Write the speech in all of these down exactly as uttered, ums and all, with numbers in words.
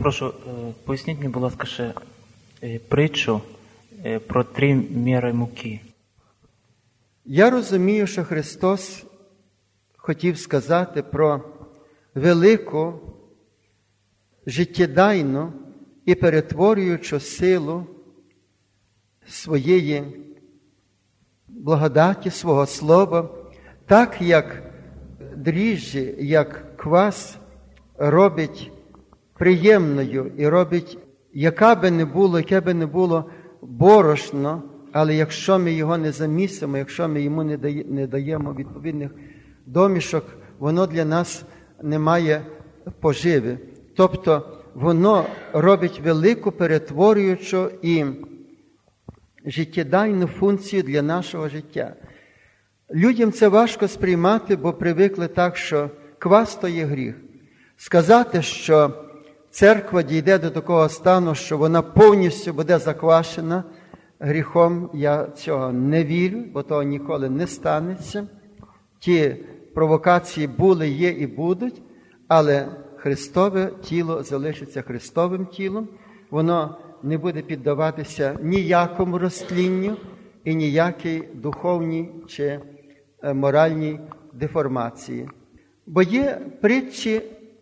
прошу, поясніть мені, будь ласка, ще притчу про три міри муки. Я розумію, що Христос хотів сказати про велику, життєдайну і перетворюючу силу своєї благодаті, свого слова, так як дріжджі, як квас робить приємною і робить, яка би не було, яке би не було борошно, але якщо ми його не замісимо, якщо ми йому не даємо відповідних домішок, воно для нас не має поживи. Тобто воно робить велику перетворюючу і життєдайну функцію для нашого життя. Людям це важко сприймати, бо привикли так, що квас – то є гріх. Сказати, що церква дійде до такого стану, що вона повністю буде заквашена гріхом, я цього не вірю, бо того ніколи не станеться. Ті провокації були, є і будуть, але Христове тіло залишиться Христовим тілом, воно не буде піддаватися ніякому розтлінню і ніякій духовній чи моральній деформації. Бо є притчі,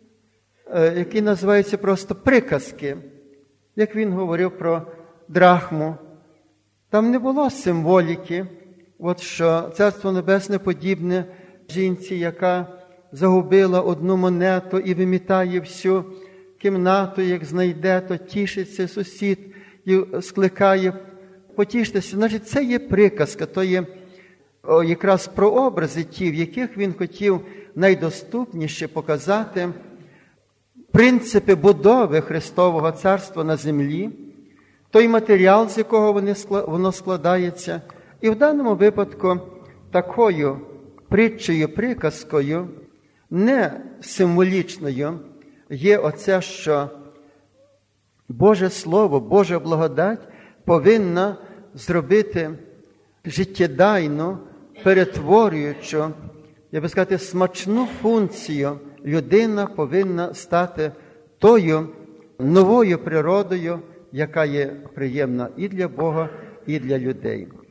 які називаються просто приказки, як він говорив про драхму. Там не було символіки, от що Царство Небесне подібне жінці, яка загубила одну монету і вимітає всю кімнату, як знайде, то тішиться сусід і скликає потіштеся. Значить, це є приказка, то є о, якраз про образи ті, в яких він хотів найдоступніше показати принципи будови Христового Царства на землі, той матеріал, з якого воно складається. І в даному випадку такою притчею, приказкою, не символічною, є оце, що Боже Слово, Божа благодать повинна зробити життєдайну, перетворюючу, я би сказати, смачну функцію. Людина повинна стати тою новою природою, яка є приємна і для Бога, і для людей.